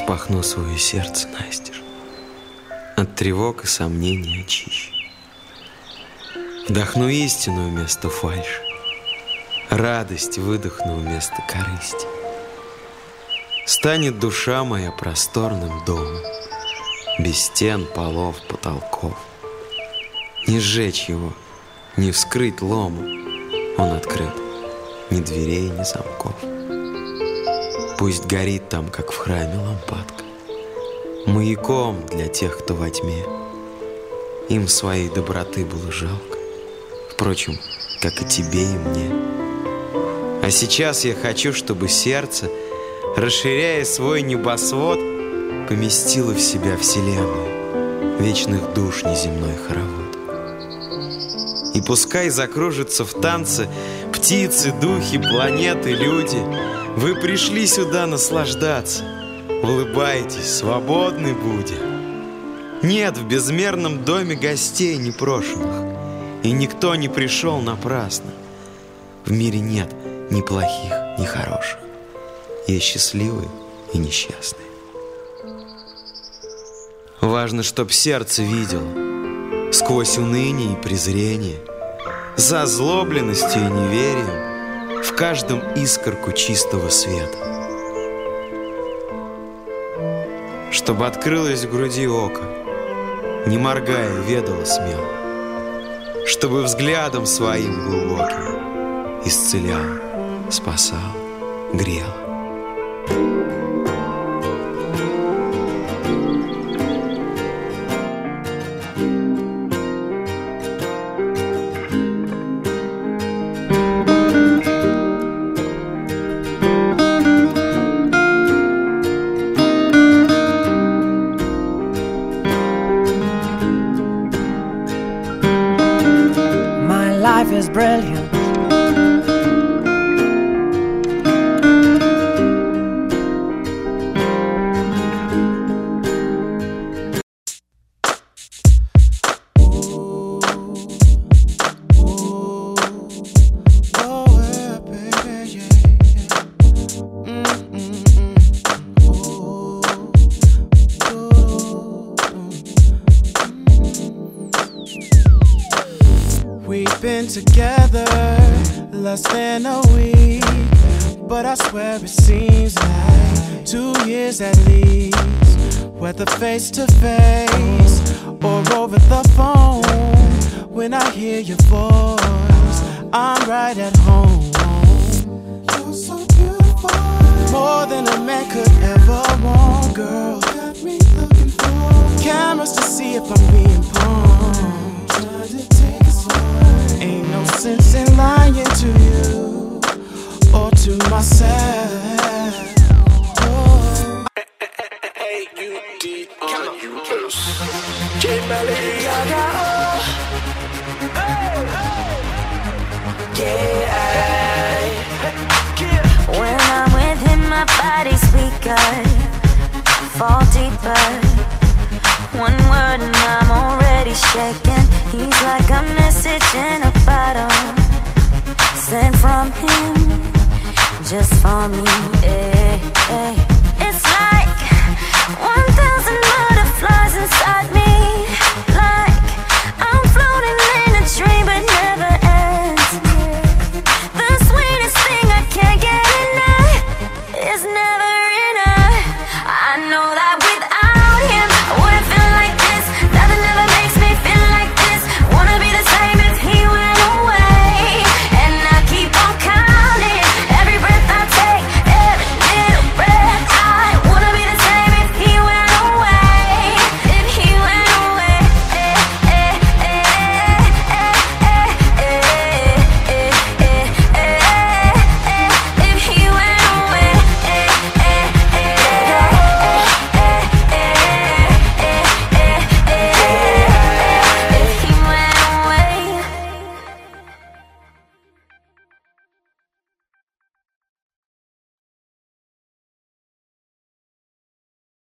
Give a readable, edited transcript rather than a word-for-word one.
Распахну свое сердце настежь, от тревог и сомнений очищу. Вдохну истину вместо фальши, радость выдохну вместо корысти. Станет душа моя просторным домом, без стен, полов, потолков. Не сжечь его, не вскрыть ломом, он открыт, ни дверей, ни замков. Пусть горит там, как в храме, лампадка, маяком для тех, кто во тьме. Им своей доброты было жалко, впрочем, как и тебе и мне. А сейчас я хочу, чтобы сердце, расширяя свой небосвод, поместило в себя вселенную, вечных душ неземной хоровод. И пускай закружатся в танце птицы, духи, планеты, люди. Вы пришли сюда наслаждаться, улыбайтесь, свободны будем. Нет в безмерном доме гостей непрошенных, и никто не пришел напрасно. В мире нет ни плохих, ни хороших, есть счастливые и несчастные. Важно, чтоб сердце видело сквозь уныние и презрение, за озлобленностью и неверием в каждом искорку чистого света. Чтобы открылось в груди око, не моргая, ведало смело, чтобы взглядом своим глубоким исцелял, спасал, грел. Life is brilliant. We've been together less than a week, but I swear it seems like 2 years at least. Whether face to face or over the phone, when I hear your voice, I'm right at home. You're so beautiful, more than a man could ever want, girl. Got me looking for cameras to see if I'm being pawned. Trying to take it slow. Ain't no sense in lying to you or to myself. Oh. A-A-A-U-D-R-U-S J-Belly, Gaga, oh. Yeah. When I'm with him, my body's weaker, fall deeper. One word and I'm already shaking. He's like a message in a bottle, sent from him, just for me. It's like 1,000 butterflies inside me.